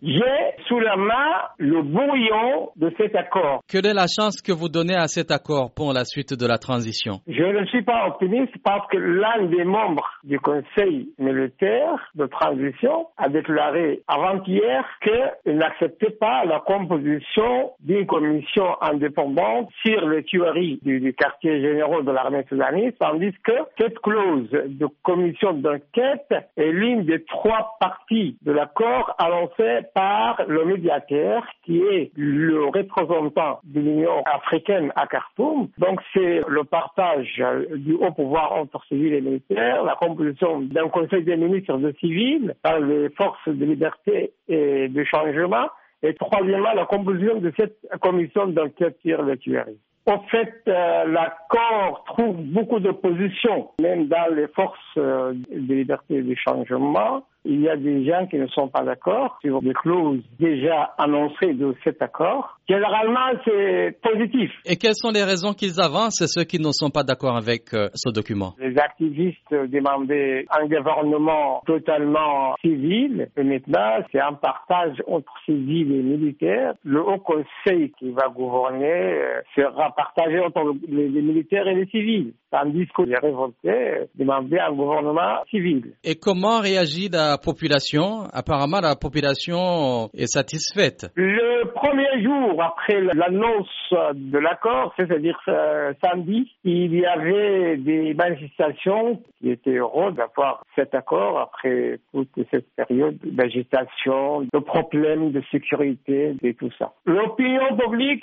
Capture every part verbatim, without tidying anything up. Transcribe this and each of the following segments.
J'ai sous la main le brouillon de cet accord. Quelle est la chance que vous donnez à cet accord pour la suite de la transition? Je ne suis pas optimiste parce que l'un des membres du Conseil militaire de transition a déclaré avant-hier qu'il n'acceptait pas la composition d'une commission indépendante sur les tueries du, du quartier général de l'armée soudanaise, tandis que cette clause de commission d'enquête est l'une des trois parties de l'accord annoncé par le médiateur qui est le représentant de l'Union africaine à Khartoum. Donc c'est le partage du haut pouvoir entre civils et militaires, la composition d'un conseil des ministres de civils par les forces de liberté et de changement, et troisièmement la composition de cette commission d'enquête sur les tueries. En fait, euh, l'accord trouve beaucoup d'opposition, même dans les forces euh, de liberté et de changement. Il y a des gens qui ne sont pas d'accord sur des clauses déjà annoncées de cet accord. Généralement, c'est positif. Et quelles sont les raisons qu'ils avancent, ceux qui ne sont pas d'accord avec euh, ce document? Les activistes demandaient un gouvernement totalement civil. Et maintenant, c'est un partage entre civils et militaires. Le Haut Conseil qui va gouverner euh, sera partagé entre les, les militaires et les civils. Tandis que les révoltés demandaient un gouvernement civil. Et comment réagit la population? Apparemment, la population est satisfaite. Le premier jour après l'annonce de l'accord, c'est-à-dire euh, samedi, il y avait des manifestations qui étaient heureuses d'avoir cet accord après toute cette période d'agitation, de problèmes de sécurité et tout ça. L'opinion publique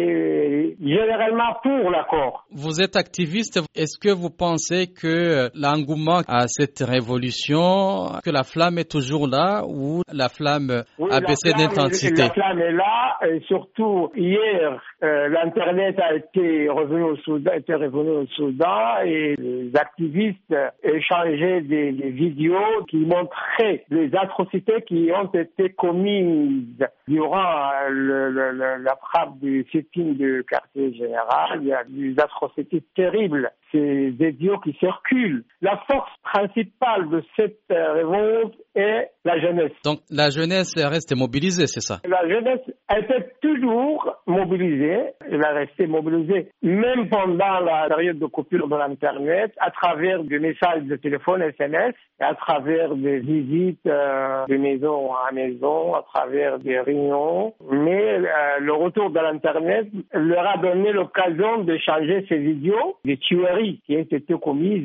est généralement pour l'accord. Vous êtes activiste. Est-ce que vous pensez que l'engouement à cette révolution, que la flamme est toujours là ou la flamme oui, a baissé d'intensité? La flamme est là et surtout hier, euh, l'internet a été revenu au Soudan, été revenu au Soudan et les activistes échangeaient des, des vidéos qui montraient les atrocités qui ont été commises durant le, le, le, la frappe du sit-in du quartier général. Il y a des atrocités terribles. Ces vidéos qui circulent. La force principale de cette euh, révolte est la jeunesse. Donc la jeunesse reste mobilisée, c'est ça? La jeunesse était toujours mobilisée. Elle a resté mobilisée même pendant la période de coupure de l'Internet, à travers des messages de téléphone, S M S, à travers des visites euh, de maison à maison, à travers des réunions. Mais euh, le retour de l'Internet leur a donné l'occasion d'échanger ces vidéos, des tueries qui ont été commises